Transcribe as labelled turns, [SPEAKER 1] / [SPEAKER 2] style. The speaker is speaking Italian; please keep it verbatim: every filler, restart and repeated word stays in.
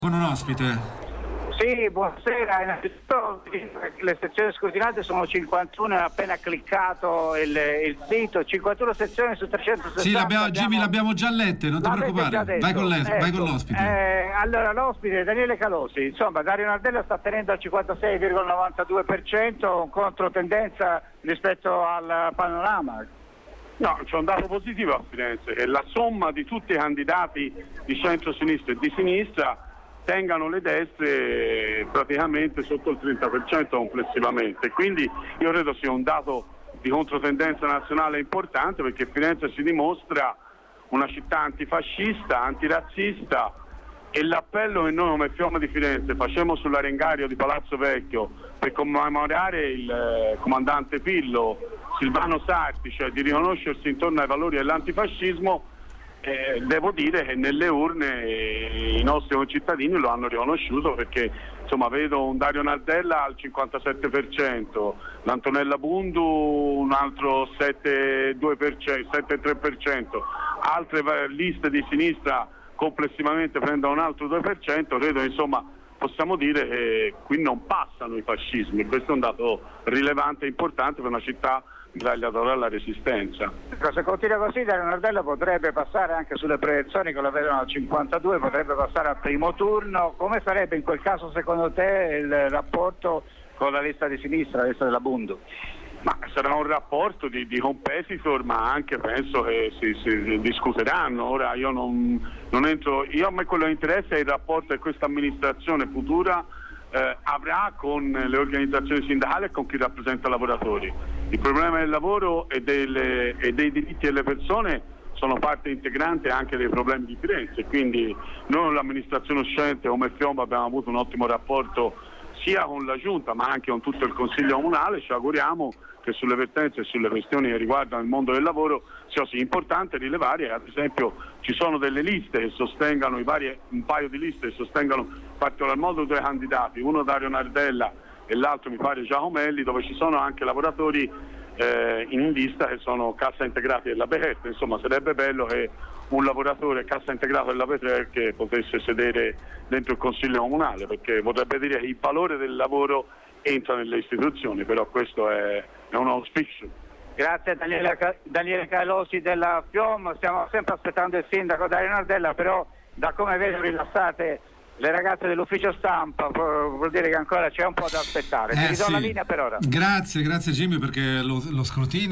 [SPEAKER 1] Con un ospite.
[SPEAKER 2] Sì, buonasera. Innanzitutto le sezioni scrutinate sono cinquantuno, ho appena cliccato il, il sito, cinquantuno sezioni su trecentosessanta.
[SPEAKER 1] Sì, l'abbiamo,
[SPEAKER 2] abbiamo...
[SPEAKER 1] Jimmy, l'abbiamo già lette, non ti preoccupare. Vai con, ecco. vai con l'ospite.
[SPEAKER 2] Eh, allora, l'ospite Daniele Calosi, insomma, Dario Nardella sta tenendo al cinquantasei virgola novantadue per cento, controtendenza rispetto al panorama.
[SPEAKER 3] No, c'è un dato positivo a Firenze, che la somma di tutti i candidati di centro-sinistra e di sinistra tengano le destre praticamente sotto il trenta per cento complessivamente, quindi io credo sia un dato di controtendenza nazionale importante, perché Firenze si dimostra una città antifascista, antirazzista, e l'appello che noi come Fiume di Firenze facemmo sull'arengario di Palazzo Vecchio per commemorare il eh, comandante Pillo, Silvano Sarti, cioè di riconoscersi intorno ai valori dell'antifascismo, Eh, devo dire che nelle urne eh, i nostri concittadini lo hanno riconosciuto, perché insomma vedo un Dario Nardella al cinquantasette per cento, l'Antonella Bundu un altro sette virgola due per cento, sette virgola tre per cento, altre liste di sinistra complessivamente prendono un altro due per cento. Credo insomma possiamo dire che qui non passano i fascismi, questo è un dato rilevante e importante per una città tagliatore alla resistenza.
[SPEAKER 2] Se continua così, Dario Nardella potrebbe passare anche sulle proiezioni che lo vedono al cinquantadue, potrebbe passare al primo turno. Come sarebbe in quel caso secondo te il rapporto con la lista di sinistra, la lista della Bundu?
[SPEAKER 3] Ma sarà un rapporto di, di competitor, ma anche penso che si, si discuteranno. Ora io non, non entro, io a me quello che interessa è il rapporto che questa amministrazione futura eh, avrà con le organizzazioni sindacali e con chi rappresenta i lavoratori. Il problema del lavoro e, delle, e dei diritti delle persone sono parte integrante anche dei problemi di Firenze, quindi noi con l'amministrazione uscente come Fiume abbiamo avuto un ottimo rapporto sia con la Giunta ma anche con tutto il Consiglio Comunale. Ci auguriamo che sulle vertenze e sulle questioni che riguardano il mondo del lavoro sia sì importante rilevare che ad esempio ci sono delle liste che sostengano i vari, un paio di liste che sostengano in particolar modo due candidati, uno Dario Nardella e l'altro mi pare Giacomelli, dove ci sono anche lavoratori eh, in lista che sono cassa integrati della Becherta. Insomma sarebbe bello che un lavoratore cassa integrato della Becherta potesse sedere dentro il Consiglio Comunale, perché vorrebbe dire che il valore del lavoro entra nelle istituzioni, però questo è, è un auspicio.
[SPEAKER 2] Grazie Daniele, Daniele Calosi della Fiume, stiamo sempre aspettando il sindaco Dario Nardella, però da come vedo rilassate le ragazze dell'ufficio stampa, vuol dire che ancora c'è un po' da aspettare. Ti
[SPEAKER 1] Eh,
[SPEAKER 2] ridò
[SPEAKER 1] sì.
[SPEAKER 2] la linea per ora.
[SPEAKER 1] Grazie, grazie Jimmy, perché lo, lo scrutinio